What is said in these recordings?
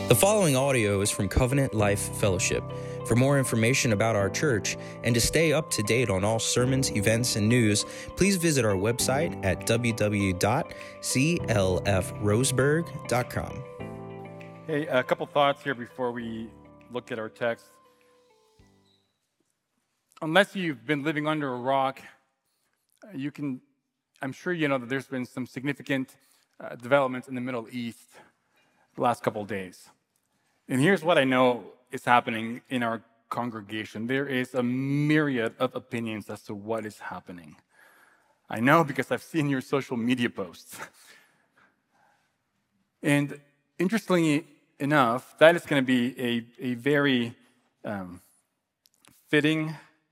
The following audio is from Covenant Life Fellowship. For more information about our church and to stay up to date on all sermons, events, and news, please visit our website at www.clfroseburg.com. Hey, a couple thoughts here before we look at our text. Unless you've been living under a rock, I'm sure you know that there's been some significant developments in the Middle East the last couple of days. And here's what I know is happening in our congregation. There is a myriad of opinions as to what is happening. I know because I've seen your social media posts. And interestingly enough, that is going to be a very fitting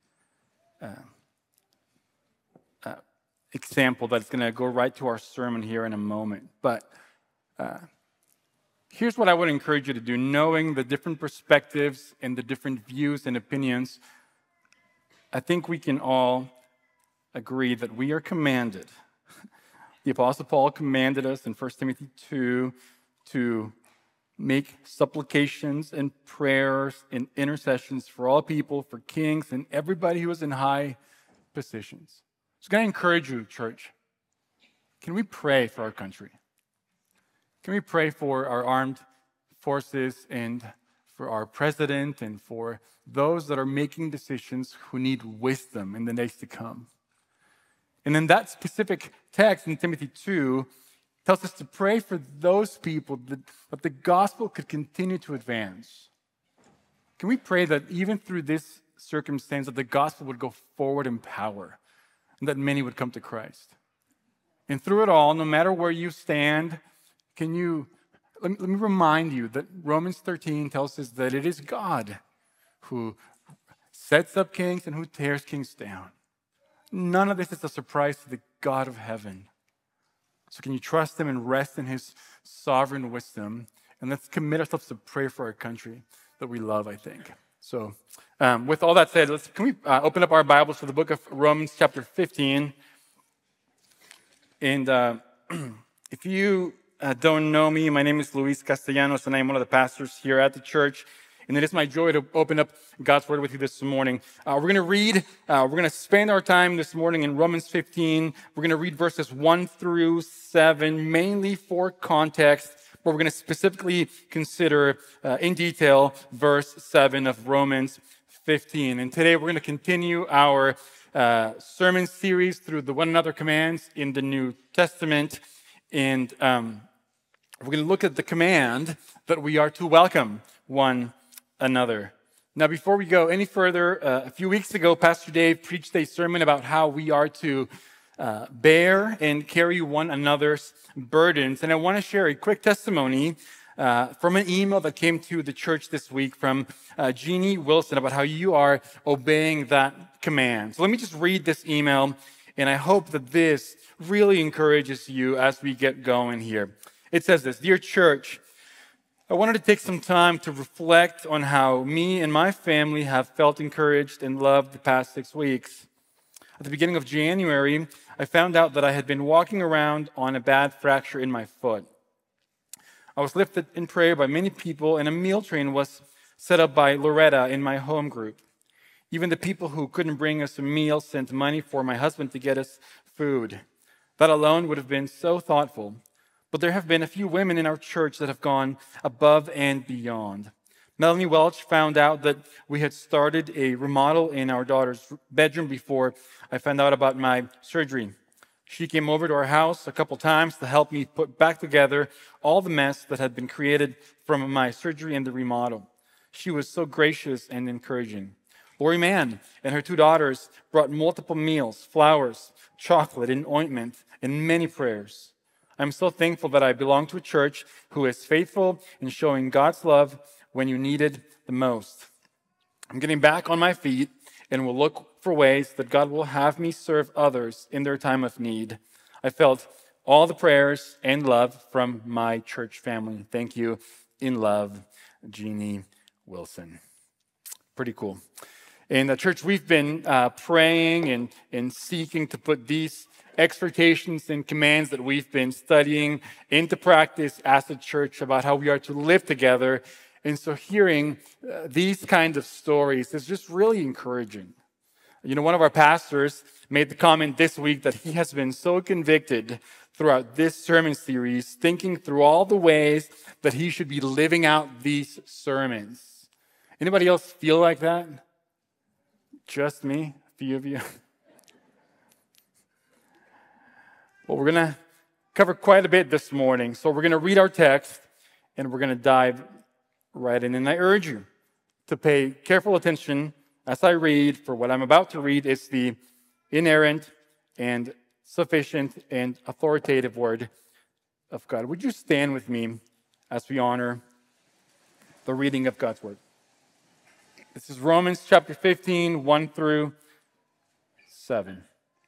example that's going to go right to our sermon here in a moment. But here's what I would encourage you to do. Knowing the different perspectives and the different views and opinions, I think we can all agree that we are commanded. The Apostle Paul commanded us in 1 Timothy 2 to make supplications and prayers and intercessions for all people, for kings, and everybody who is in high positions. So can I encourage you, church, can we pray for our country? Can we pray for our armed forces and for our president and for those that are making decisions who need wisdom in the days to come? And then that specific text in Timothy 2 tells us to pray for those people that the gospel could continue to advance. Can we pray that even through this circumstance that the gospel would go forward in power and that many would come to Christ? And through it all, no matter where you stand, let me remind you that Romans 13 tells us that it is God who sets up kings and who tears kings down. None of this is a surprise to the God of heaven. So can you trust him and rest in his sovereign wisdom? And let's commit ourselves to pray for our country that we love, I think. So with all that said, can we open up our Bibles to the book of Romans chapter 15? And if you don't know me, my name is Luis Castellanos, and I'm one of the pastors here at the church. And it is my joy to open up God's Word with you this morning. We're going to read, we're going to spend our time this morning in Romans 15. We're going to read verses 1 through 7, mainly for context, but we're going to specifically consider in detail verse 7 of Romans 15. And today we're going to continue our sermon series through the one another commands in the New Testament. And we're going to look at the command that we are to welcome one another. Now, before we go any further, a few weeks ago, Pastor Dave preached a sermon about how we are to bear and carry one another's burdens. And I want to share a quick testimony from an email that came to the church this week from Jeannie Wilson about how you are obeying that command. So let me just read this email, and I hope that this really encourages you as we get going here. It says this: Dear church, I wanted to take some time to reflect on how me and my family have felt encouraged and loved the past 6 weeks. At the beginning of January, I found out that I had been walking around on a bad fracture in my foot. I was lifted in prayer by many people, and a meal train was set up by Loretta in my home group. Even the people who couldn't bring us a meal sent money for my husband to get us food. That alone would have been so thoughtful. But there have been a few women in our church that have gone above and beyond. Melanie Welch found out that we had started a remodel in our daughter's bedroom before I found out about my surgery. She came over to our house a couple times to help me put back together all the mess that had been created from my surgery and the remodel. She was so gracious and encouraging. Lori Mann and her 2 daughters brought multiple meals, flowers, chocolate, and ointment, and many prayers. I'm so thankful that I belong to a church who is faithful in showing God's love when you need it the most. I'm getting back on my feet and will look for ways that God will have me serve others in their time of need. I felt all the prayers and love from my church family. Thank you. In love, Jeannie Wilson. Pretty cool. In the church, we've been praying and seeking to put these exhortations and commands that we've been studying into practice as a church about how we are to live together. And so hearing these kinds of stories is just really encouraging. One of our pastors made the comment this week that he has been so convicted throughout this sermon series, thinking through all the ways that he should be living out these sermons. Anybody else feel like that? Just me? A few of you? Well, we're going to cover quite a bit this morning. So we're going to read our text and we're going to dive right in. And I urge you to pay careful attention as I read, for what I'm about to read is the inerrant and sufficient and authoritative word of God. Would you stand with me as we honor the reading of God's word? This is Romans chapter 15, 1 through 7.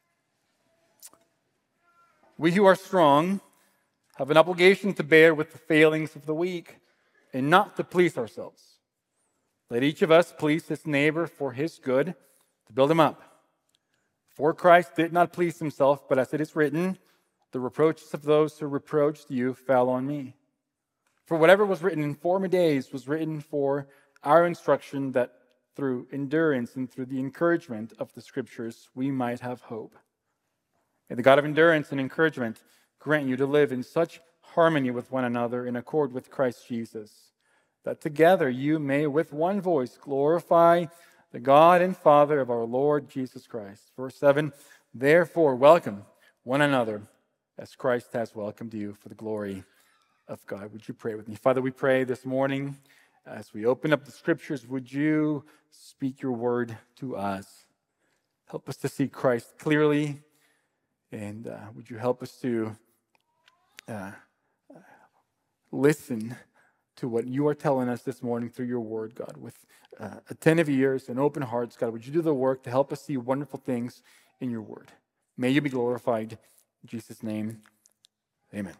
We who are strong have an obligation to bear with the failings of the weak and not to please ourselves. Let each of us please his neighbor for his good, to build him up. For Christ did not please himself, but as it is written, the reproaches of those who reproached you fell on me. For whatever was written in former days was written for our instruction, that through endurance and through the encouragement of the Scriptures we might have hope. May the God of endurance and encouragement grant you to live in such harmony with one another in accord with Christ Jesus, that together you may with one voice glorify the God and Father of our Lord Jesus Christ. Verse 7, therefore welcome one another as Christ has welcomed you for the glory of God. Would you pray with me? Father, we pray this morning as we open up the Scriptures, would you speak your word to us? Help us to see Christ clearly, and would you help us to listen to what you are telling us this morning through your word, God, with attentive ears and open hearts. God, would you do the work to help us see wonderful things in your word? May you be glorified. In Jesus' name, amen.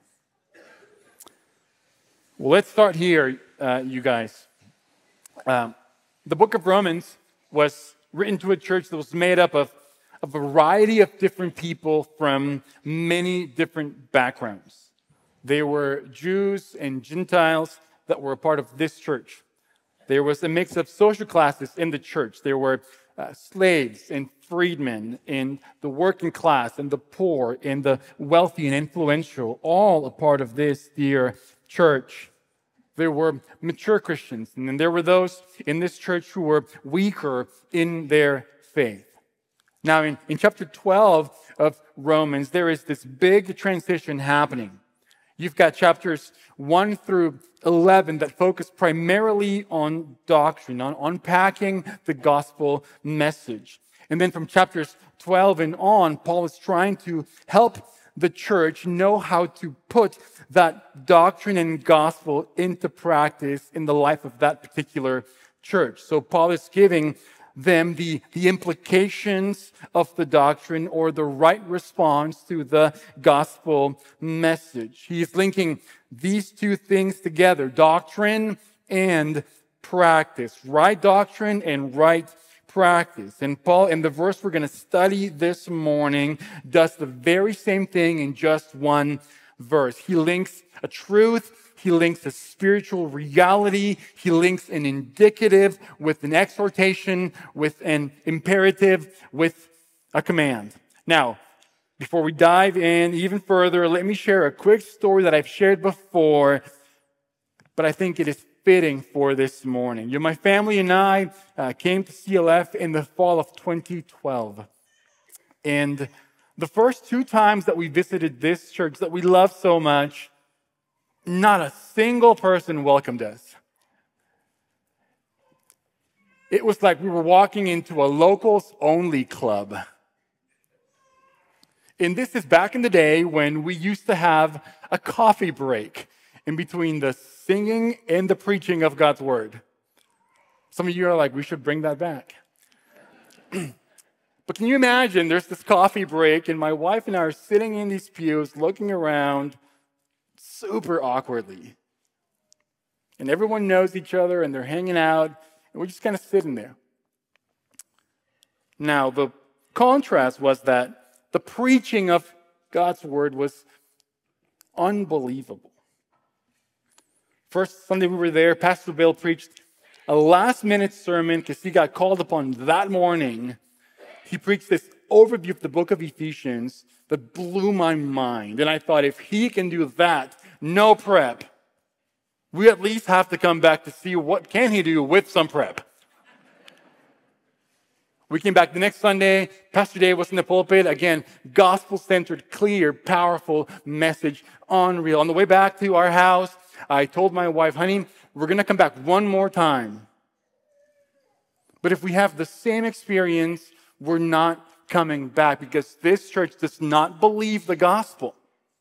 Well, let's start here, you guys. The book of Romans was written to a church that was made up of a variety of different people from many different backgrounds. They were Jews and Gentiles that were a part of this church. There was a mix of social classes in the church. There were slaves and freedmen and the working class and the poor and the wealthy and influential, all a part of this dear church. There were mature Christians, and then there were those in this church who were weaker in their faith. Now, in chapter 12 of Romans, there is this big transition happening. You've got chapters 1 through 11 that focus primarily on doctrine, on unpacking the gospel message. And then from chapters 12 and on, Paul is trying to help the church know how to put that doctrine and gospel into practice in the life of that particular church. So Paul is giving them the implications of the doctrine, or the right response to the gospel message. He is linking these two things together, doctrine and practice. Right doctrine and right practice. And Paul, in the verse we're going to study this morning, does the very same thing in just one verse. He links a truth, he links a spiritual reality, he links an indicative with an exhortation, with an imperative, with a command. Now, before we dive in even further, let me share a quick story that I've shared before, but I think it is fitting for this morning. My family and I came to CLF in the fall of 2012. And the first 2 times that we visited this church that we love so much, not a single person welcomed us. It was like we were walking into a locals-only club. And this is back in the day when we used to have a coffee break in between the singing and the preaching of God's word. Some of you are like, we should bring that back. But can you imagine, there's this coffee break, and my wife and I are sitting in these pews looking around super awkwardly. And everyone knows each other, and they're hanging out, and we're just kind of sitting there. Now, the contrast was that the preaching of God's word was unbelievable. First Sunday we were there, Pastor Bill preached a last-minute sermon because he got called upon that morning. He preached this overview of the book of Ephesians that blew my mind. And I thought, if he can do that, no prep, we at least have to come back to see what can he do with some prep. We came back the next Sunday. Pastor Dave was in the pulpit. Again, gospel-centered, clear, powerful message, unreal. On the way back to our house, I told my wife, honey, we're going to come back one more time. But if we have the same experience, we're not coming back because this church does not believe the gospel.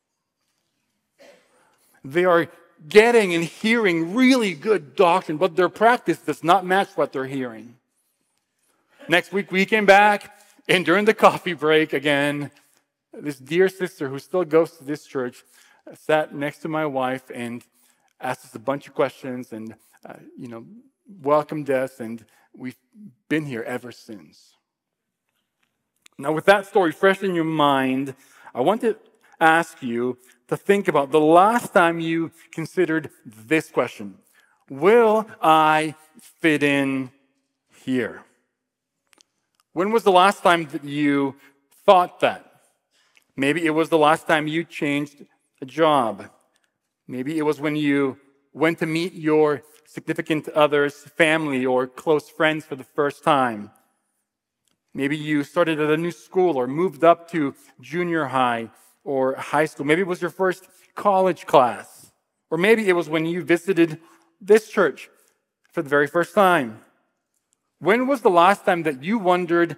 They are getting and hearing really good doctrine, but their practice does not match what they're hearing. Next week, we came back, and during the coffee break, again, this dear sister who still goes to this church sat next to my wife and asked us a bunch of questions and, welcomed us, and we've been here ever since. Now, with that story fresh in your mind, I want to ask you to think about the last time you considered this question. Will I fit in here? When was the last time that you thought that? Maybe it was the last time you changed a job. Maybe it was when you went to meet your significant other's family or close friends for the first time. Maybe you started at a new school or moved up to junior high or high school. Maybe it was your first college class. Or maybe it was when you visited this church for the very first time. When was the last time that you wondered,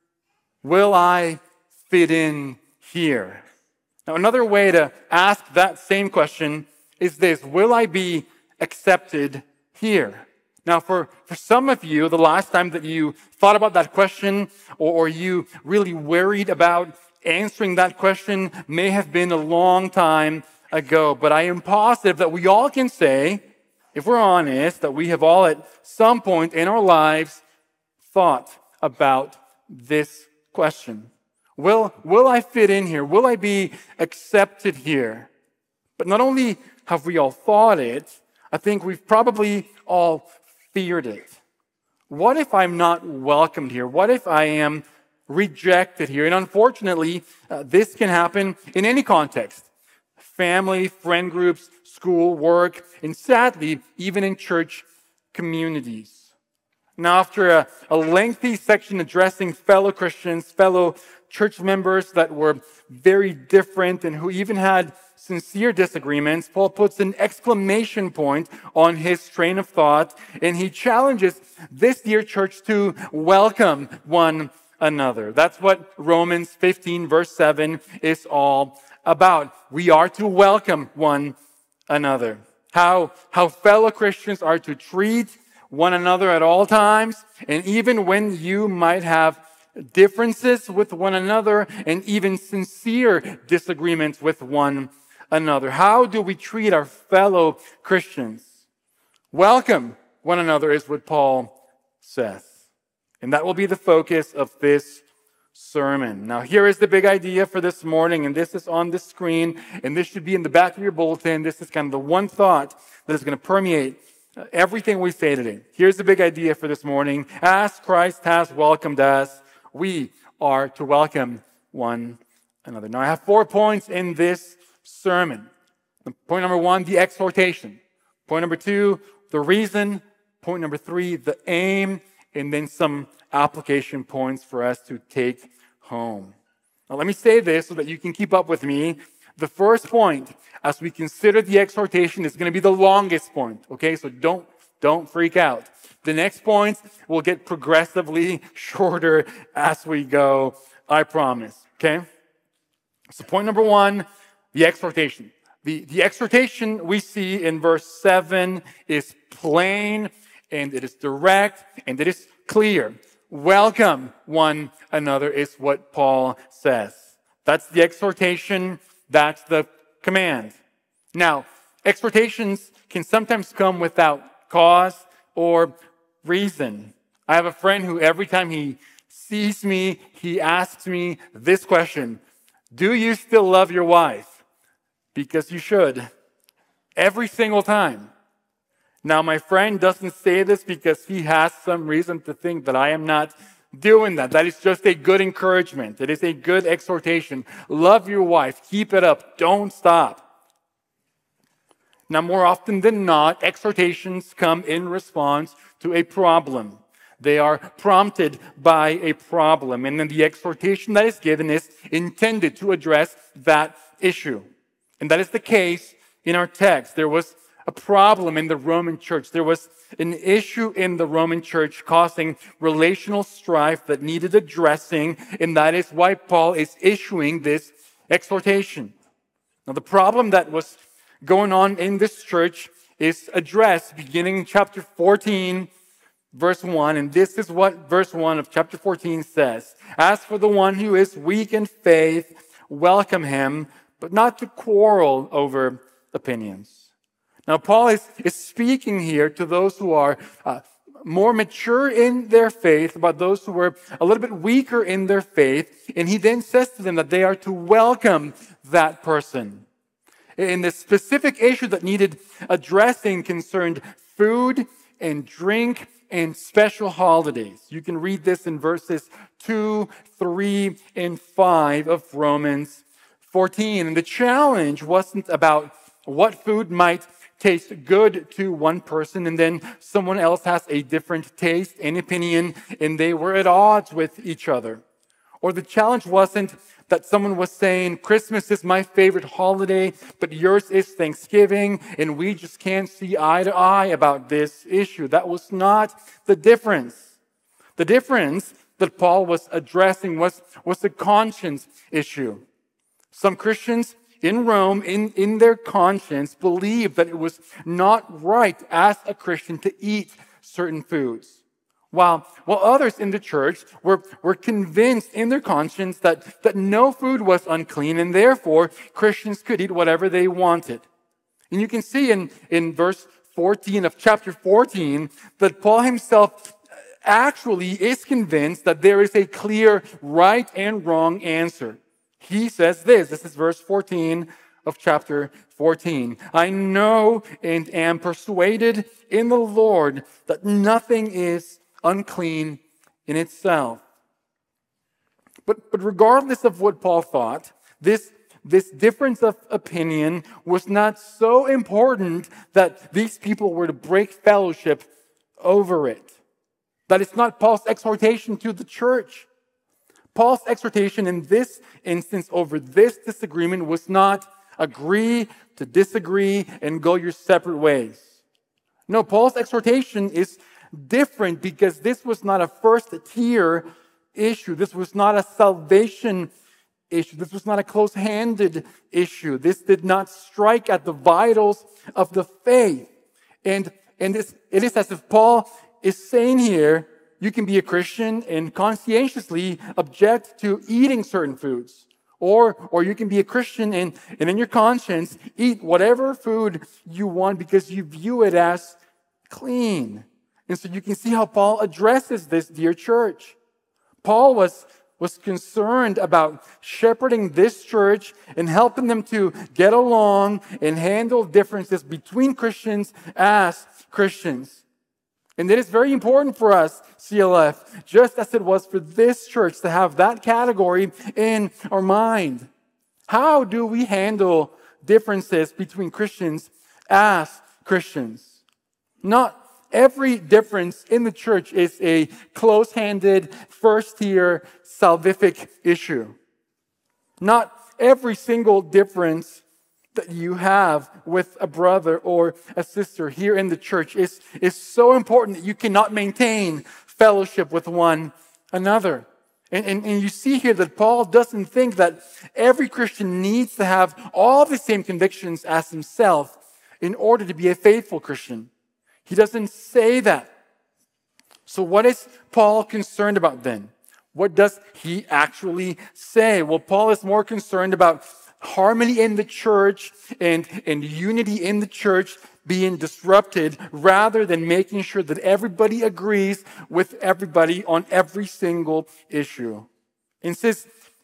will I fit in here? Now, another way to ask that same question is this: will I be accepted here? Now, for some of you, the last time that you thought about that question or you really worried about answering that question may have been a long time ago. But I am positive that we all can say, if we're honest, that we have all at some point in our lives thought about this question. Will I fit in here? Will I be accepted here? But not only have we all thought it, I think we've probably all feared it. What if I'm not welcomed here? What if I am rejected here? And unfortunately, this can happen in any context. Family, friend groups, school, work, and sadly, even in church communities. Now, after a lengthy section addressing fellow Christians, fellow church members that were very different and who even had sincere disagreements, Paul puts an exclamation point on his train of thought, and he challenges this dear church to welcome one another. That's what Romans 15, verse 7 is all about. We are to welcome one another. How fellow Christians are to treat one another at all times, and even when you might have differences with one another and even sincere disagreements with one another. How do we treat our fellow Christians? Welcome one another is what Paul says. And that will be the focus of this sermon. Now, here is the big idea for this morning, and this is on the screen, and this should be in the back of your bulletin. This is kind of the one thought that is going to permeate everything we say today. Here's the big idea for this morning. As Christ has welcomed us, we are to welcome one another. Now, I have 4 points in this sermon. Point number 1, the exhortation. Point number 2, the reason. Point number 3, the aim. And then some application points for us to take home. Now, let me say this so that you can keep up with me. The first point, as we consider the exhortation, is going to be the longest point. Okay, so don't freak out. The next points will get progressively shorter as we go, I promise. Okay? So point number 1, the exhortation. The exhortation we see in verse 7 is plain, and it is direct, and it is clear. Welcome one another is what Paul says. That's the exhortation. That's the command. Now, exhortations can sometimes come without cause or reason. I have a friend who every time he sees me, he asks me this question: Do you still love your wife? Because you should. Every single time. Now, my friend doesn't say this because he has some reason to think that I am not doing that. That is just a good encouragement. It is a good exhortation. Love your wife. Keep it up. Don't stop. Now, more often than not, exhortations come in response to a problem. They are prompted by a problem. And then the exhortation that is given is intended to address that issue. And that is the case in our text. There was a problem in the Roman church. There was an issue in the Roman church causing relational strife that needed addressing. And that is why Paul is issuing this exhortation. Now, the problem that was going on in this church is addressed beginning in chapter 14, verse 1. And this is what verse 1 of chapter 14 says. As for the one who is weak in faith, welcome him, but not to quarrel over opinions. Now, Paul is speaking here to those who are more mature in their faith, about those who were a little bit weaker in their faith. And he then says to them that they are to welcome that person. In the specific issue that needed addressing concerned food and drink and special holidays. You can read this in verses 2, 3, and 5 of Romans 14. And the challenge wasn't about what food might taste good to one person and then someone else has a different taste and opinion and they were at odds with each other. Or the challenge wasn't that someone was saying, Christmas is my favorite holiday, but yours is Thanksgiving, and we just can't see eye to eye about this issue. That was not the difference. The difference that Paul was addressing was a conscience issue. Some Christians in Rome, in their conscience, believed that it was not right as a Christian to eat certain foods. While others in the church were convinced in their conscience that no food was unclean and therefore Christians could eat whatever they wanted. And you can see in verse 14 of chapter 14 that Paul himself actually is convinced that there is a clear right and wrong answer. He says this is verse 14 of chapter 14. I know and am persuaded in the Lord that nothing is unclean in itself. But regardless of what Paul thought, this difference of opinion was not so important that these people were to break fellowship over it. That is not Paul's exhortation to the church. Paul's exhortation in this instance over this disagreement was not agree to disagree and go your separate ways. No, Paul's exhortation is different because this was not a first-tier issue. This was not a salvation issue. This was not a close-handed issue. This did not strike at the vitals of the faith. And it is as if Paul is saying here, you can be a Christian and conscientiously object to eating certain foods. Or you can be a Christian and in your conscience eat whatever food you want because you view it as clean. And so you can see how Paul addresses this dear church. Paul was concerned about shepherding this church and helping them to get along and handle differences between Christians as Christians. And it is very important for us, CLF, just as it was for this church, to have that category in our mind. How do we handle differences between Christians as Christians? Not every difference in the church is a close-handed, first-tier, salvific issue. Not every single difference that you have with a brother or a sister here in the church is so important that you cannot maintain fellowship with one another. And you see here that Paul doesn't think that every Christian needs to have all the same convictions as himself in order to be a faithful Christian. He doesn't say that. So what is Paul concerned about then? What does he actually say? Well, Paul is more concerned about harmony in the church and unity in the church being disrupted rather than making sure that everybody agrees with everybody on every single issue. And since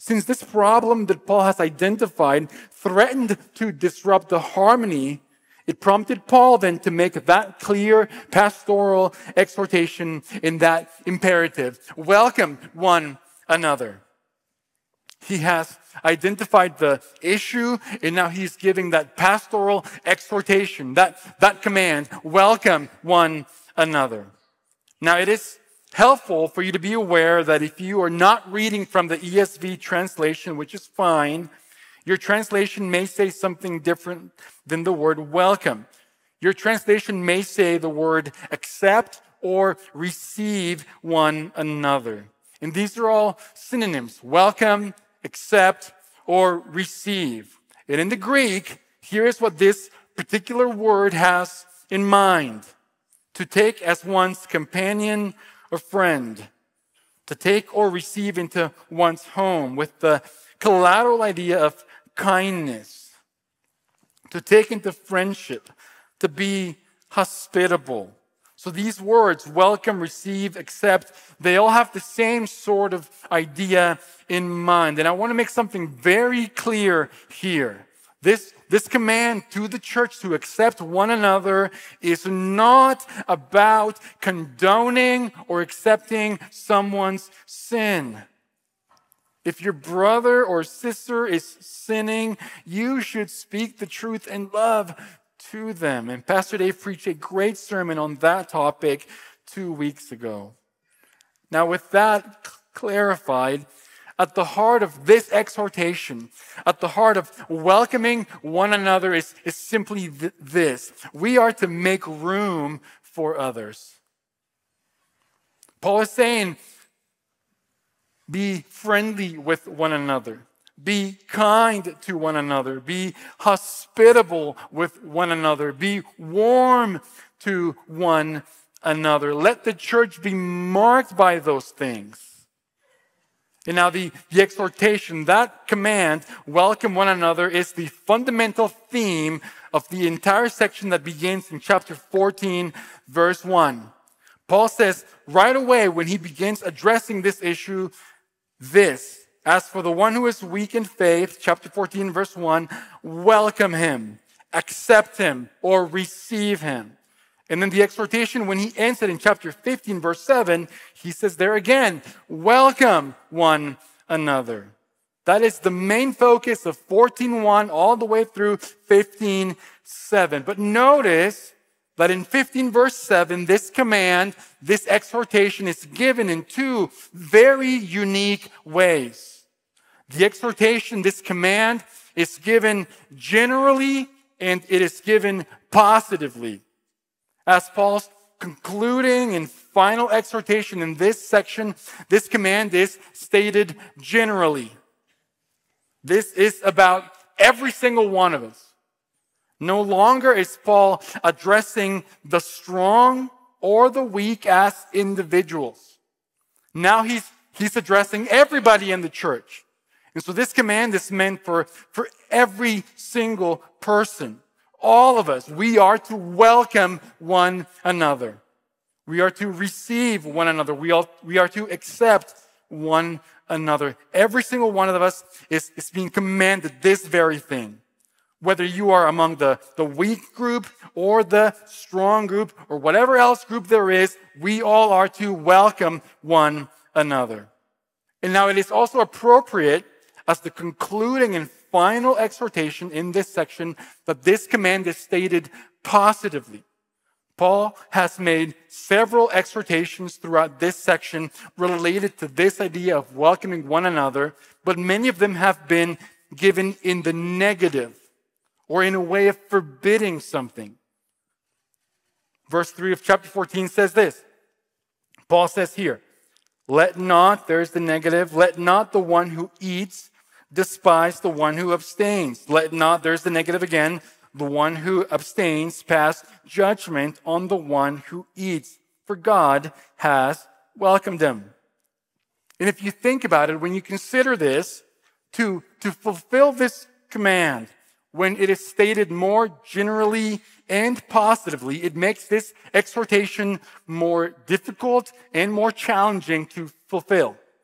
Since this problem that Paul has identified threatened to disrupt the harmony, it prompted Paul then to make that clear pastoral exhortation in that imperative. Welcome one another. He has identified the issue, and now he's giving that pastoral exhortation, that command, welcome one another. Now, it is helpful for you to be aware that if you are not reading from the ESV translation, which is fine, your translation may say something different than the word welcome. Your translation may say the word accept or receive one another. And these are all synonyms: welcome, accept, or receive. And in the Greek, here is what this particular word has in mind: to take as one's companion or friend, to take or receive into one's home with the collateral idea of kindness, to take into friendship, to be hospitable. So these words, welcome, receive, accept, they all have the same sort of idea in mind. And I want to make something very clear here. This command to the church to accept one another is not about condoning or accepting someone's sin. If your brother or sister is sinning, you should speak the truth in love to them. And Pastor Dave preached a great sermon on that topic 2 weeks ago. Now, with that clarified, at the heart of this exhortation, at the heart of welcoming one another is simply this: we are to make room for others. Paul is saying, be friendly with one another. Be kind to one another. Be hospitable with one another. Be warm to one another. Let the church be marked by those things. And now the exhortation, that command, welcome one another, is the fundamental theme of the entire section that begins in chapter 14, verse 1. Paul says right away when he begins addressing this issue, this: as for the one who is weak in faith, chapter 14, verse 1, welcome him, accept him, or receive him. And then the exhortation, when he ends it in chapter 15, verse 7, he says there again, welcome one another. That is the main focus of 14:1 all the way through 15:7. But notice that in 15 verse 7, this command, this exhortation is given in two very unique ways. The exhortation, this command, is given generally and it is given positively. As Paul's concluding and final exhortation in this section, this command is stated generally. This is about every single one of us. No longer is Paul addressing the strong or the weak as individuals. Now he's addressing everybody in the church. And so this command is meant for every single person. All of us, we are to welcome one another. We are to receive one another. We are to accept one another. Every single one of us is being commanded this very thing. Whether you are among the weak group or the strong group or whatever else group there is, we all are to welcome one another. And now it is also appropriate as the concluding and final exhortation in this section that this command is stated positively. Paul has made several exhortations throughout this section related to this idea of welcoming one another, but many of them have been given in the negative or in a way of forbidding something. Verse 3 of chapter 14 says this. Paul says here, let not, there's the negative, let not the one who eats despise the one who abstains. Let not, there's the negative again, the one who abstains pass judgment on the one who eats, for God has welcomed him. And if you think about it, when you consider this, to fulfill this command, when it is stated more generally and positively, it makes this exhortation more difficult and more challenging to fulfill.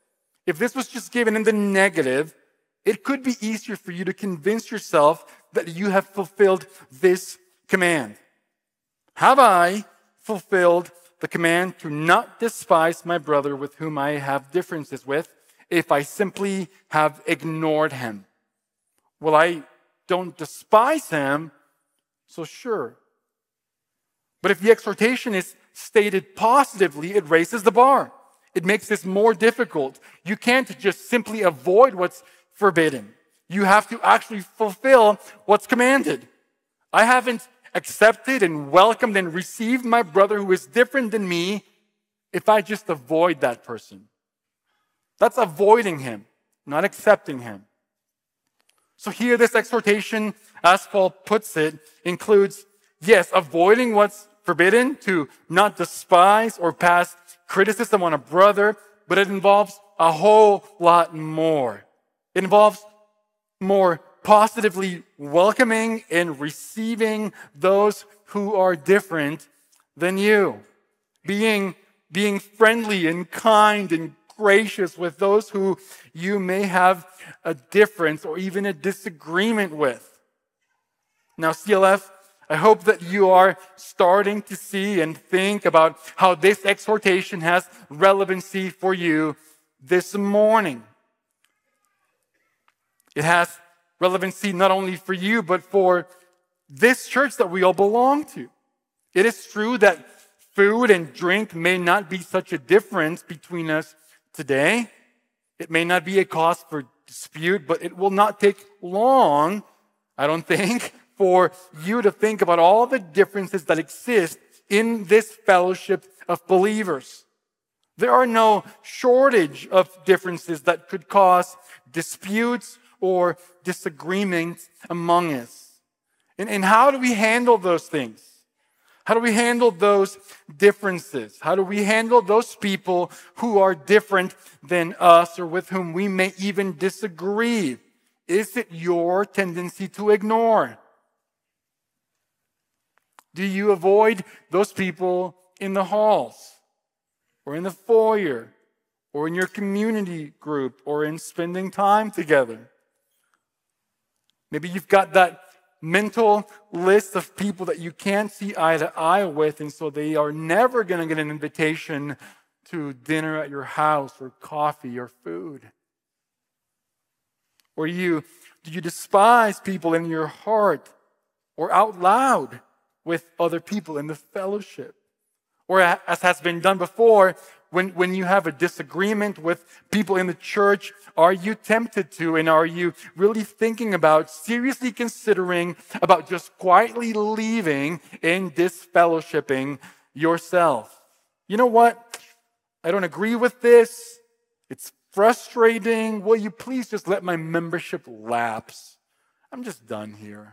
if this was just given in the negative, it could be easier for you to convince yourself that you have fulfilled this command. Have I fulfilled the command to not despise my brother with whom I have differences with if I simply have ignored him? Well, I don't despise him, so sure. But if the exhortation is stated positively, it raises the bar. It makes this more difficult. You can't just simply avoid what's forbidden. You have to actually fulfill what's commanded. I haven't accepted and welcomed and received my brother who is different than me if I just avoid that person. That's avoiding him, not accepting him. So here this exhortation, as Paul puts it, includes, yes, avoiding what's forbidden, to not despise or pass criticism on a brother, but it involves a whole lot more. It involves more positively welcoming and receiving those who are different than you. Being friendly and kind and gracious with those who you may have a difference or even a disagreement with. Now, CLF, I hope that you are starting to see and think about how this exhortation has relevancy for you this morning. It has relevancy not only for you, but for this church that we all belong to. It is true that food and drink may not be such a difference between us today. It may not be a cause for dispute, but it will not take long, I don't think, for you to think about all the differences that exist in this fellowship of believers. There are no shortage of differences that could cause disputes or disagreements among us. And how do we handle those things? How do we handle those differences? How do we handle those people who are different than us or with whom we may even disagree? Is it your tendency to ignore? Do you avoid those people in the halls or in the foyer or in your community group or in spending time together? Maybe you've got that mental list of people that you can't see eye to eye with, and so they are never going to get an invitation to dinner at your house or coffee or food. Or do you despise people in your heart or out loud with other people in the fellowship? Or as has been done before, when you have a disagreement with people in the church, are you tempted to, and are you really thinking about, seriously considering about just quietly leaving and disfellowshipping yourself? You know what? I don't agree with this. It's frustrating. Will you please just let my membership lapse? I'm just done here.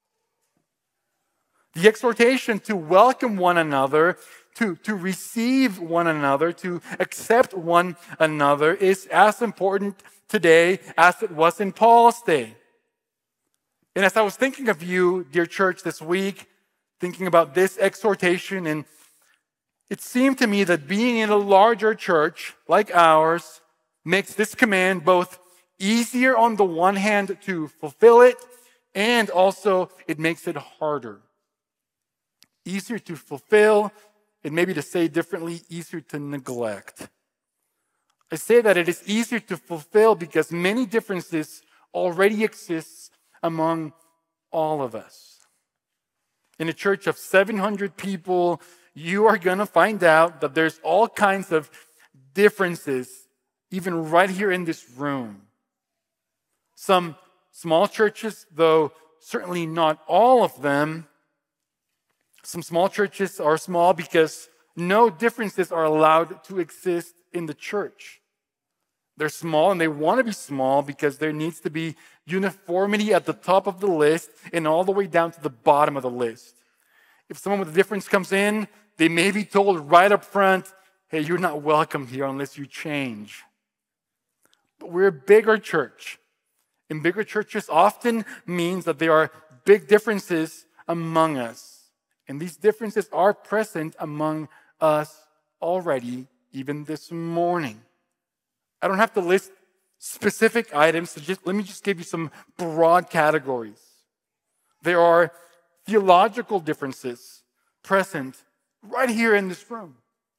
The exhortation to welcome one another, to receive one another, to accept one another is as important today as it was in Paul's day. And as I was thinking of you, dear church, this week, thinking about this exhortation, and it seemed to me that being in a larger church like ours makes this command both easier on the one hand to fulfill it, and also it makes it harder. Easier to fulfill, and maybe to say differently, easier to neglect. I say that it is easier to fulfill because many differences already exist among all of us. In a church of 700 people, you are going to find out that there's all kinds of differences, even right here in this room. Some small churches, though certainly not all of them, some small churches are small because no differences are allowed to exist in the church. They're small and they want to be small because there needs to be uniformity at the top of the list and all the way down to the bottom of the list. If someone with a difference comes in, they may be told right up front, hey, you're not welcome here unless you change. But we're a bigger church. And bigger churches often means that there are big differences among us. And these differences are present among us already, even this morning. I don't have to list specific items, so let me just give you some broad categories. There are theological differences present right here in this room.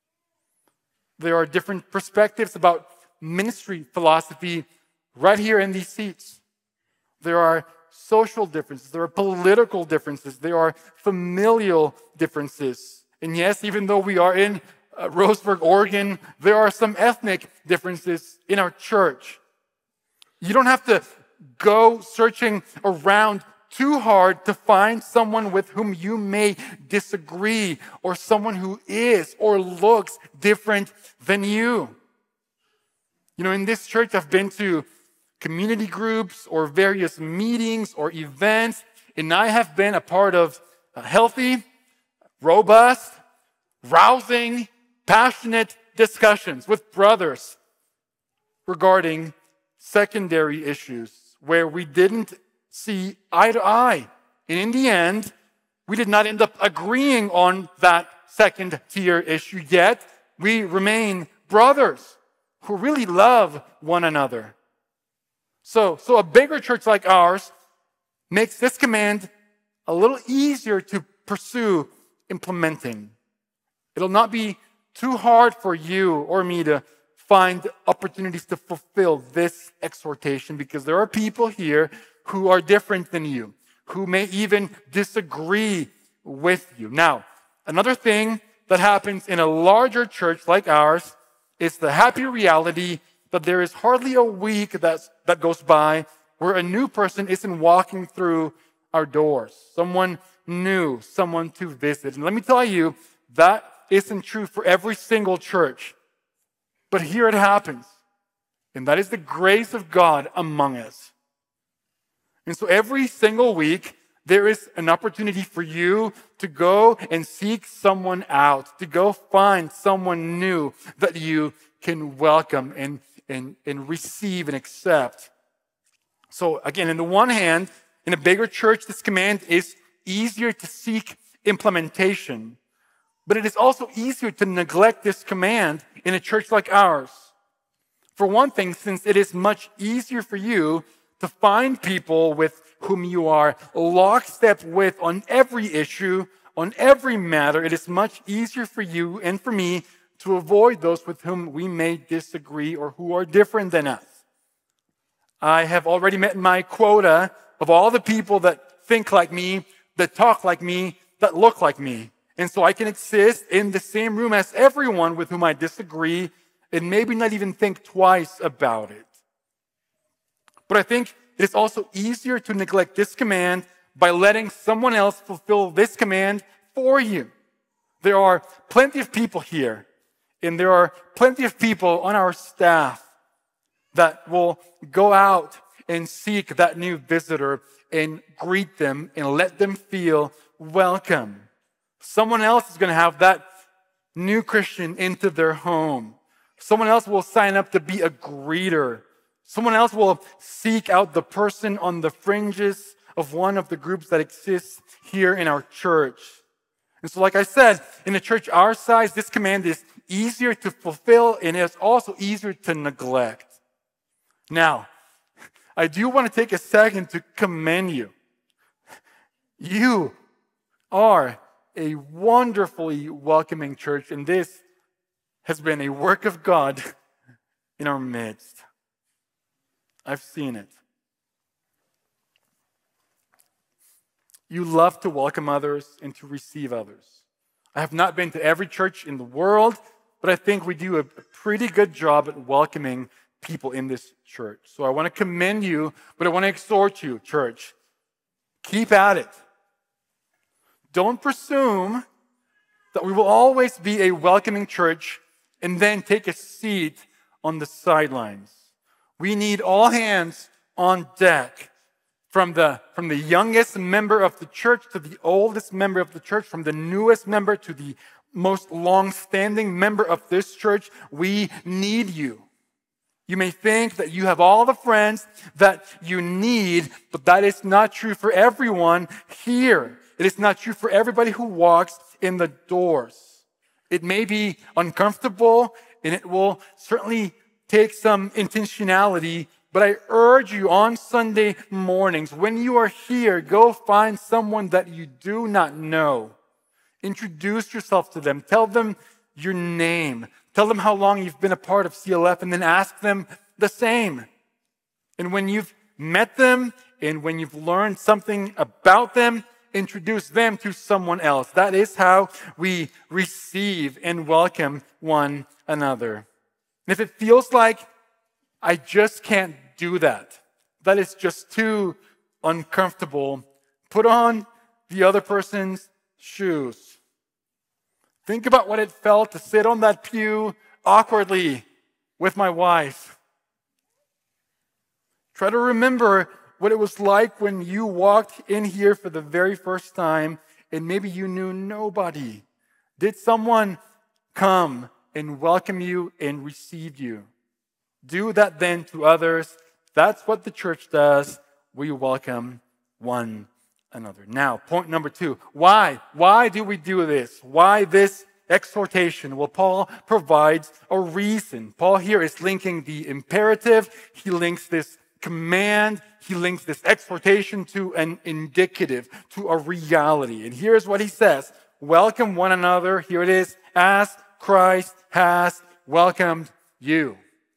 There are different perspectives about ministry philosophy right here in these seats. There are social differences. There are political differences. There are familial differences. And yes, even though we are in Roseburg, Oregon, there are some ethnic differences in our church. You don't have to go searching around too hard to find someone with whom you may disagree, or someone who is or looks different than you. You know, in this church, I've been to community groups or various meetings or events, and I have been a part of healthy, robust, rousing, passionate discussions with brothers regarding secondary issues where we didn't see eye to eye. And in the end, we did not end up agreeing on that second tier issue, yet we remain brothers who really love one another. So a bigger church like ours makes this command a little easier to pursue implementing. It'll not be too hard for you or me to find opportunities to fulfill this exhortation, because there are people here who are different than you, who may even disagree with you. Now, another thing that happens in a larger church like ours is the happy reality that there is hardly a week that goes by where a new person isn't walking through our doors. Someone new, someone to visit. And let me tell you, that isn't true for every single church. But here it happens. And that is the grace of God among us. And so every single week, there is an opportunity for you to go and seek someone out, to go find someone new that you can welcome and receive and accept. So again, on the one hand, in a bigger church, this command is easier to seek implementation. But it is also easier to neglect this command in a church like ours. For one thing, since it is much easier for you to find people with whom you are lockstep with on every issue, on every matter, it is much easier for you and for me to avoid those with whom we may disagree or who are different than us. I have already met my quota of all the people that think like me, that talk like me, that look like me. And so I can exist in the same room as everyone with whom I disagree and maybe not even think twice about it. But I think it is also easier to neglect this command by letting someone else fulfill this command for you. There are plenty of people here, and there are plenty of people on our staff that will go out and seek that new visitor and greet them and let them feel welcome. Someone else is going to have that new Christian into their home. Someone else will sign up to be a greeter. Someone else will seek out the person on the fringes of one of the groups that exists here in our church. And so, like I said, in a church our size, this command is easier to fulfill and it's also easier to neglect. Now, I do want to take a second to commend you. You are a wonderfully welcoming church, and this has been a work of God in our midst. I've seen it. You love to welcome others and to receive others. I have not been to every church in the world, but I think we do a pretty good job at welcoming people in this church. So I want to commend you, but I want to exhort you, church. Keep at it. Don't presume that we will always be a welcoming church and then take a seat on the sidelines. We need all hands on deck, from the youngest member of the church to the oldest member of the church, from the newest member to the most long-standing member of this church. We need you. You may think that you have all the friends that you need, but that is not true for everyone here. It is not true for everybody who walks in the doors. It may be uncomfortable, and it will certainly take some intentionality, but I urge you on Sunday mornings, when you are here, go find someone that you do not know. Introduce yourself to them. Tell them your name. Tell them how long you've been a part of CLF, and then ask them the same. And when you've met them and when you've learned something about them, introduce them to someone else. That is how we receive and welcome one another. And if it feels like I just can't do that, that is just too uncomfortable, put on the other person's shoes. Think about what it felt to sit on that pew awkwardly with my wife. Try to remember what it was like when you walked in here for the very first time and maybe you knew nobody. Did someone come and welcome you and receive you? Do that then to others. That's what the church does. We welcome one another. Now, point number 2. Why? Why do we do this? Why this exhortation? Well, Paul provides a reason. Paul here is linking the imperative. He links this command. He links this exhortation to an indicative, to a reality. And here's what he says. Welcome one another. Here it is. As Christ has welcomed you.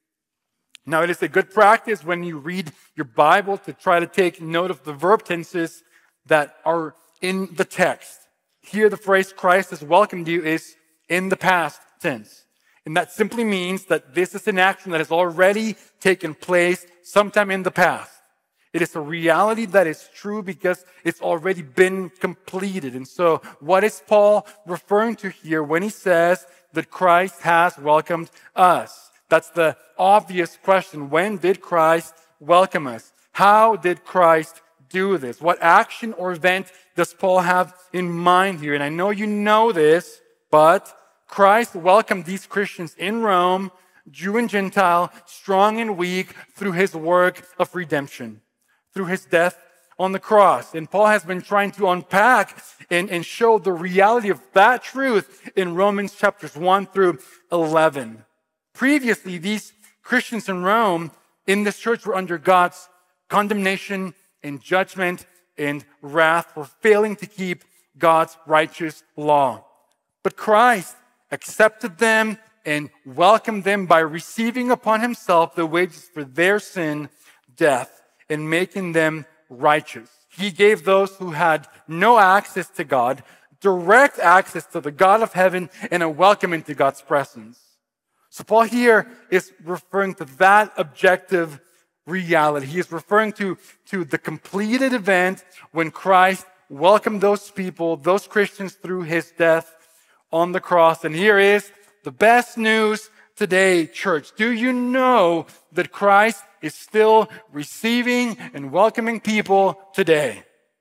Now, it is a good practice when you read your Bible to try to take note of the verb tenses that are in the text. Here, the phrase Christ has welcomed you is in the past tense. And that simply means that this is an action that has already taken place sometime in the past. It is a reality that is true because it's already been completed. And so, what is Paul referring to here when he says that Christ has welcomed us? That's the obvious question. When did Christ welcome us? How did Christ do this? What action or event does Paul have in mind here? And I know you know this, but Christ welcomed these Christians in Rome, Jew and Gentile, strong and weak, through his work of redemption, through his death on the cross. And Paul has been trying to unpack and show the reality of that truth in Romans chapters 1 through 11. Previously, these Christians in Rome, in this church, were under God's condemnation and judgment and wrath for failing to keep God's righteous law. But Christ accepted them and welcomed them by receiving upon himself the wages for their sin, death, and making them righteous. He gave those who had no access to God direct access to the God of heaven and a welcome into God's presence. So Paul here is referring to that objective reality. He is referring to the completed event when Christ welcomed those people, those Christians, through his death on the cross. And here is the best news today, church. Do you know that Christ is still receiving and welcoming people today?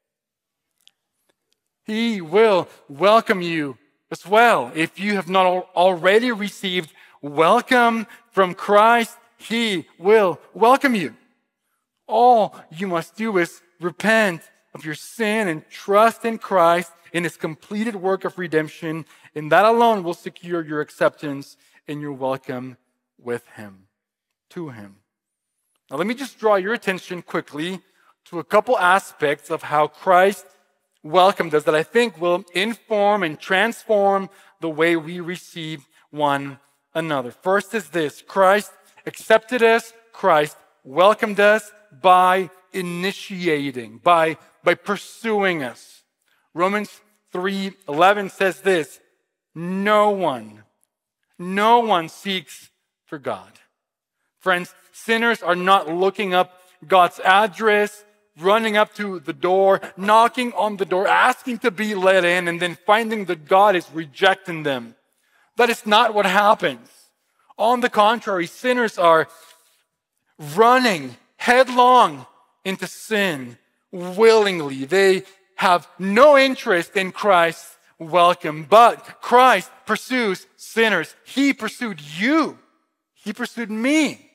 He will welcome you as well. If you have not already received welcome from Christ, he will welcome you. All you must do is repent of your sin and trust in Christ in his completed work of redemption, and that alone will secure your acceptance and your welcome with him, to him. Now let me just draw your attention quickly to a couple aspects of how Christ welcomed us that I think will inform and transform the way we receive one another. First is this: Christ accepted us, Christ welcomed us by initiating, by pursuing us. Romans 3:11 says this: no one seeks for God. Friends, sinners are not looking up God's address, running up to the door, knocking on the door, asking to be let in, and then finding that God is rejecting them. That is not what happens. On the contrary, sinners are running headlong into sin willingly. They have no interest in Christ's welcome, but Christ pursues sinners. He pursued you. He pursued me.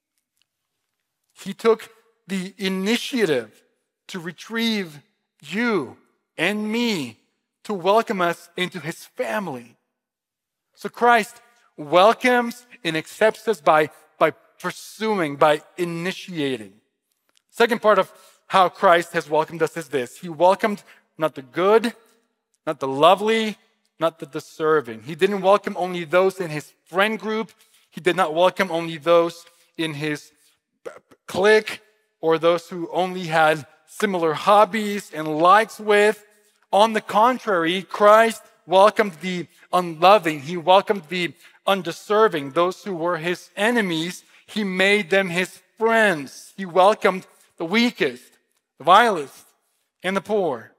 He took the initiative to retrieve you and me, to welcome us into his family. So Christ welcomes and accepts us by pursuing, by initiating. Second part of how Christ has welcomed us is this. He welcomed not the good, not the lovely, not the deserving. He didn't welcome only those in his friend group. He did not welcome only those in his clique or those who only had similar hobbies and likes with. On the contrary, Christ welcomed the unloving. He welcomed the undeserving, those who were his enemies. He made them his friends. He welcomed the weakest, the vilest, and the poor.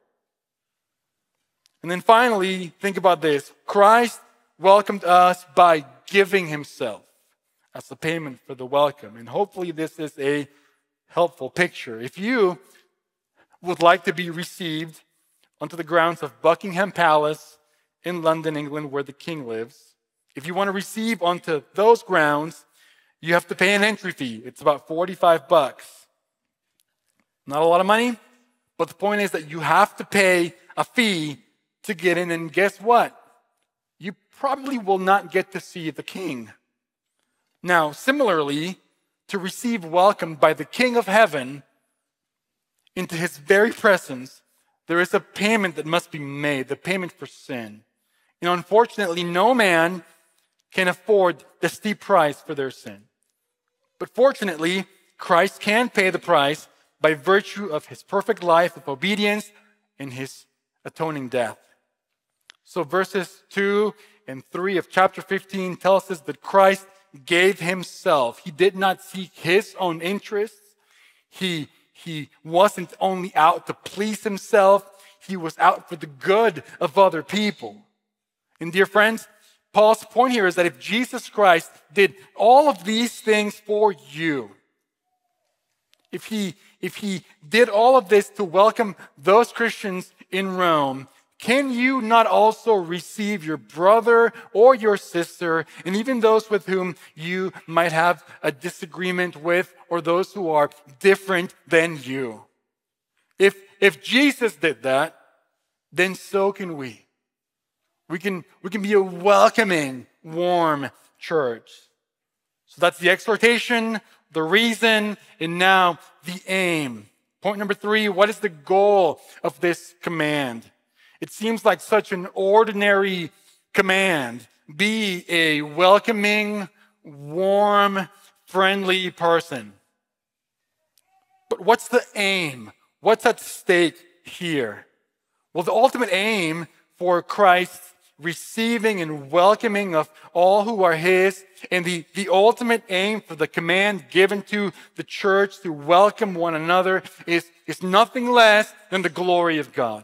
And then finally, think about this. Christ welcomed us by giving himself as the payment for the welcome. And hopefully this is a helpful picture. If you would like to be received onto the grounds of Buckingham Palace in London, England, where the king lives, if you want to receive onto those grounds, you have to pay an entry fee. It's about $45. Not a lot of money, but the point is that you have to pay a fee to get in, and guess what? You probably will not get to see the king. Now, similarly, to receive welcome by the King of Heaven into his very presence, there is a payment that must be made, the payment for sin. Unfortunately, no man can afford the steep price for their sin. But fortunately, Christ can pay the price by virtue of his perfect life of obedience and his atoning death. So verses 2 and 3 of chapter 15 tells us that Christ gave himself. He did not seek his own interests. He wasn't only out to please himself. He was out for the good of other people. And dear friends, Paul's point here is that if Jesus Christ did all of these things for you, if he did all of this to welcome those Christians in Rome, can you not also receive your brother or your sister, and even those with whom you might have a disagreement with, or those who are different than you? If Jesus did that, then so can we. We can be a welcoming, warm church. So that's the exhortation, the reason, and now the aim. Point number 3, what is the goal of this command? It seems like such an ordinary command. Be a welcoming, warm, friendly person. But what's the aim? What's at stake here? Well, the ultimate aim for Christ's receiving and welcoming of all who are his, and the ultimate aim for the command given to the church to welcome one another is nothing less than the glory of God.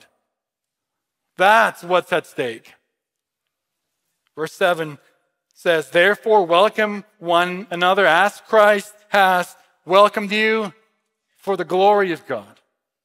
That's what's at stake. Verse 7 says, therefore welcome one another as Christ has welcomed you for the glory of God.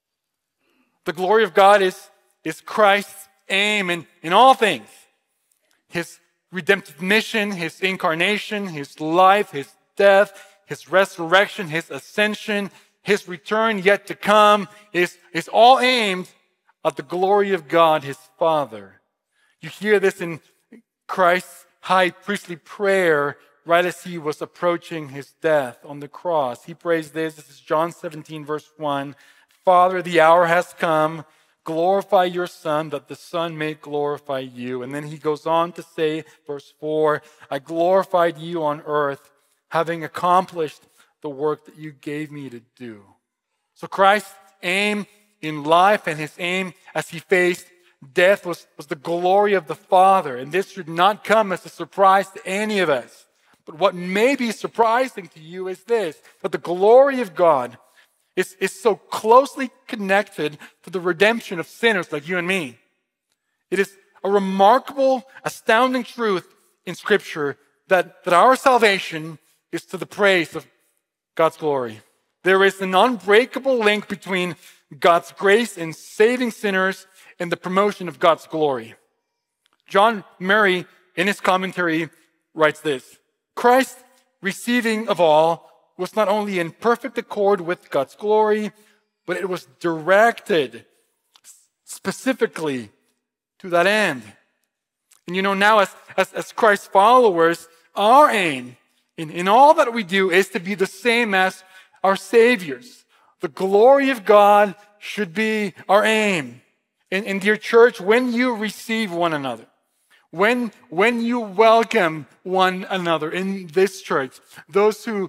The glory of God is Christ's aim in all things. His redemptive mission, his incarnation, his life, his death, his resurrection, his ascension, his return yet to come is all aimed at the glory of God, his Father. You hear this in Christ's high priestly prayer right as he was approaching his death on the cross. He prays this. This is John 17, verse 1. Father, the hour has come. Glorify your Son, that the Son may glorify you. And then he goes on to say, verse 4, I glorified you on earth, having accomplished the work that you gave me to do. So Christ's aim in life and his aim as he faced death was the glory of the Father. And this should not come as a surprise to any of us. But what may be surprising to you is this, that the glory of God is so closely connected to the redemption of sinners like you and me. It is a remarkable, astounding truth in Scripture that our salvation is to the praise of God's glory. There is an unbreakable link between God's grace in saving sinners and the promotion of God's glory. John Murray, in his commentary, writes this: Christ receiving of all was not only in perfect accord with God's glory, but it was directed specifically to that end. And now as Christ's followers, our aim in all that we do is to be the same as our Savior's. The glory of God should be our aim. And dear church, when you receive one another, when you welcome one another in this church, those who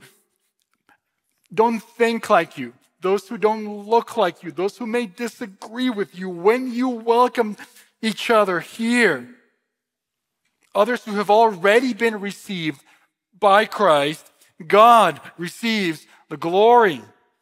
don't think like you, those who don't look like you, those who may disagree with you, when you welcome each other here, others who have already been received by Christ, God receives the glory.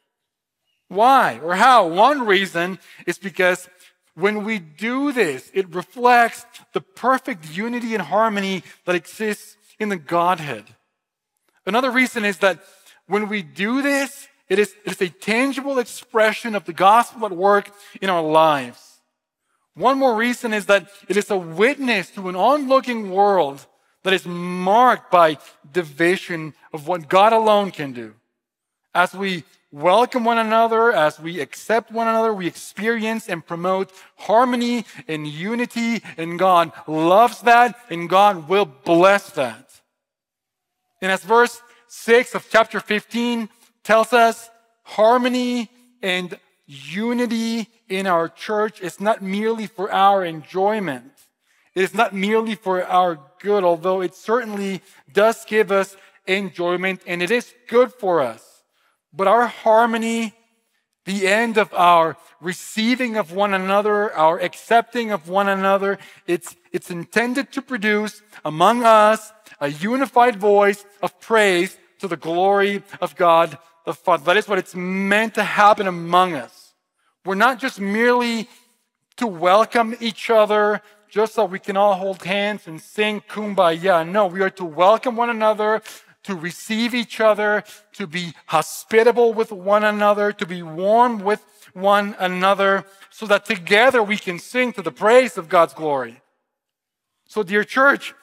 Why or how? One reason is because when we do this, it reflects the perfect unity and harmony that exists in the Godhead. Another reason is that when we do this, it is a tangible expression of the gospel at work in our lives. One more reason is that it is a witness to an onlooking world that is marked by division of what God alone can do. As we welcome one another, as we accept one another, we experience and promote harmony and unity, and God loves that, and God will bless that. And as verse 6 of chapter 15 tells us, harmony and unity in our church is not merely for our enjoyment. It is not merely for our good, although it certainly does give us enjoyment, and it is good for us. But our harmony, the end of our receiving of one another, our accepting of one another, it's intended to produce among us a unified voice of praise to the glory of God the Father. That is what it's meant to happen among us. We're not just merely to welcome each other just so we can all hold hands and sing Kumbaya. No, we are to welcome one another, to receive each other, to be hospitable with one another, to be warm with one another, so that together we can sing to the praise of God's glory. So, dear church,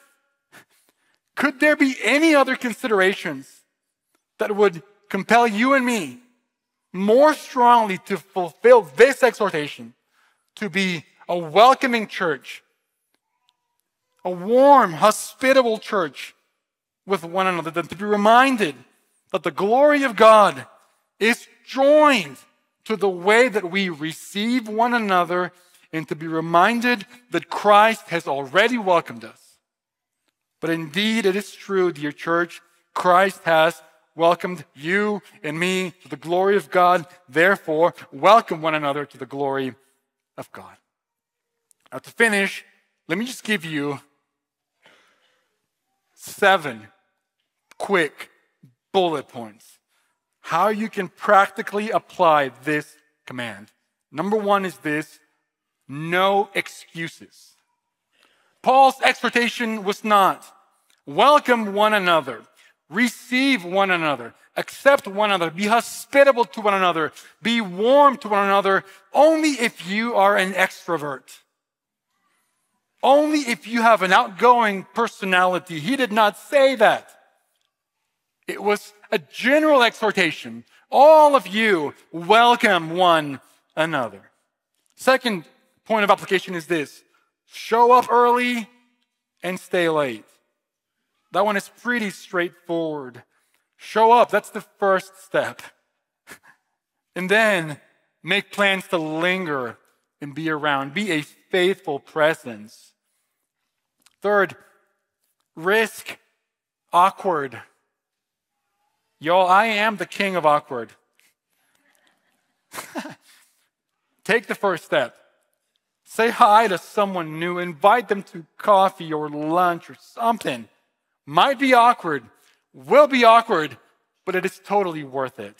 could there be any other considerations that would compel you and me more strongly to fulfill this exhortation, to be a welcoming church, a warm, hospitable church with one another, than to be reminded that the glory of God is joined to the way that we receive one another, and to be reminded that Christ has already welcomed us. But indeed, it is true, dear church, Christ has welcomed you and me to the glory of God. Therefore, welcome one another to the glory of God. Now, to finish, let me just give you 7 quick bullet points how you can practically apply this command. Number 1 is this: no excuses. Paul's exhortation was not welcome one another, receive one another, accept one another, be hospitable to one another, be warm to one another, only if you are an extrovert. Only if you have an outgoing personality. He did not say that. It was a general exhortation. All of you welcome one another. Second point of application is this: show up early and stay late. That one is pretty straightforward. Show up, that's the first step. And then make plans to linger and be around. Be a faithful presence. Third, risk awkward. Y'all, I am the king of awkward. Take the first step. Say hi to someone new. Invite them to coffee or lunch or something. Might be awkward, will be awkward, but it is totally worth it.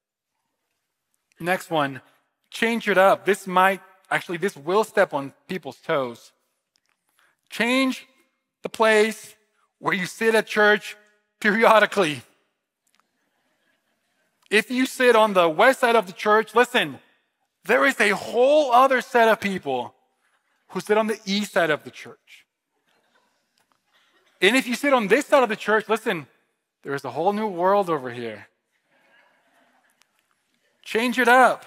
Next one, change it up. This will step on people's toes. Change the place where you sit at church periodically. If you sit on the west side of the church, listen, there is a whole other set of people who sit on the east side of the church. And if you sit on this side of the church, listen, there is a whole new world over here. Change it up.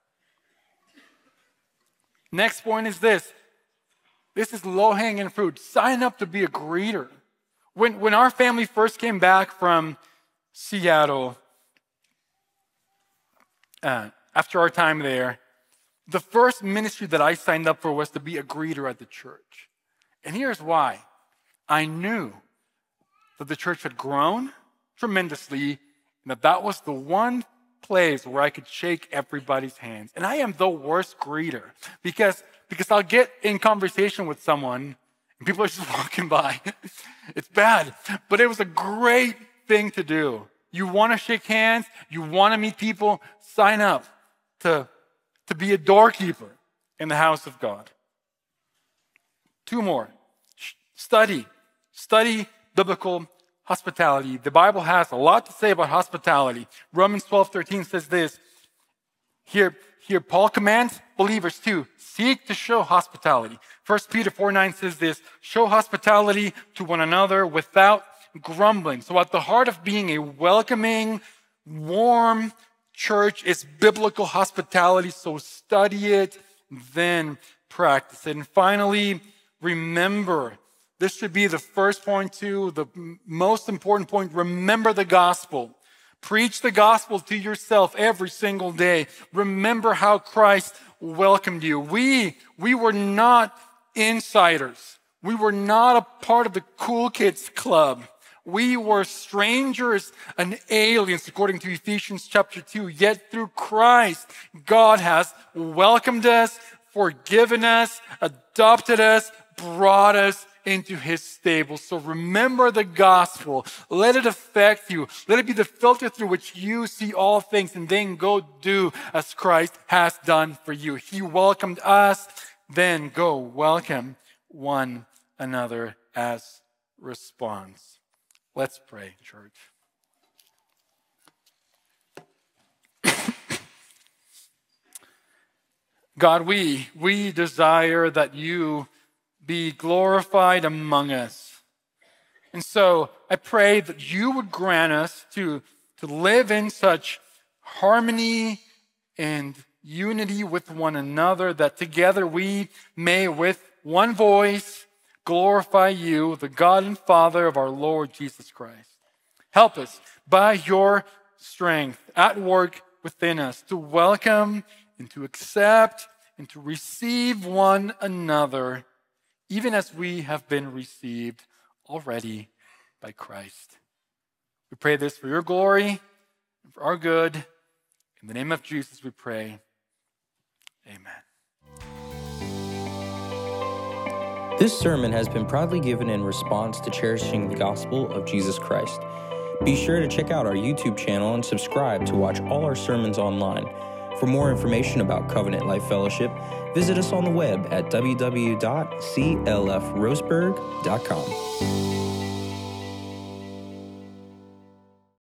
Next point is this. This is low-hanging fruit. Sign up to be a greeter. When our family first came back from Seattle, after our time there, the first ministry that I signed up for was to be a greeter at the church. And here's why. I knew that the church had grown tremendously and that was the one place where I could shake everybody's hands. And I am the worst greeter because I'll get in conversation with someone and people are just walking by. It's bad, but it was a great thing to do. You want to shake hands, you want to meet people, sign up to be a doorkeeper in the house of God. 2 more. Study biblical hospitality. The Bible has a lot to say about hospitality. Romans 12:13 says this. Here Paul commands believers to seek to show hospitality. 1 Peter 4:9 says this, show hospitality to one another without grumbling. So at the heart of being a welcoming, warm church is biblical hospitality. So study it, then practice it. And finally, remember. This should be the first point too, the most important point. Remember the gospel. Preach the gospel to yourself every single day. Remember how Christ welcomed you. We were not insiders. We were not a part of the cool kids club. We were strangers and aliens, according to Ephesians chapter 2. Yet through Christ, God has welcomed us, forgiven us, adopted us, brought us into his stable. So remember the gospel. Let it affect you. Let it be the filter through which you see all things, and then go do as Christ has done for you. He welcomed us, then go welcome one another as response. Let's pray, church. God, we desire that you be glorified among us. And so I pray that you would grant us to live in such harmony and unity with one another, that together we may with one voice glorify you, the God and Father of our Lord Jesus Christ. Help us by your strength at work within us to welcome and to accept and to receive one another, even as we have been received already by Christ. We pray this for your glory and for our good. In the name of Jesus we pray. Amen. This sermon has been proudly given in response to cherishing the gospel of Jesus Christ. Be sure to check out our YouTube channel and subscribe to watch all our sermons online. For more information about Covenant Life Fellowship, visit us on the web at www.clfroseburg.com.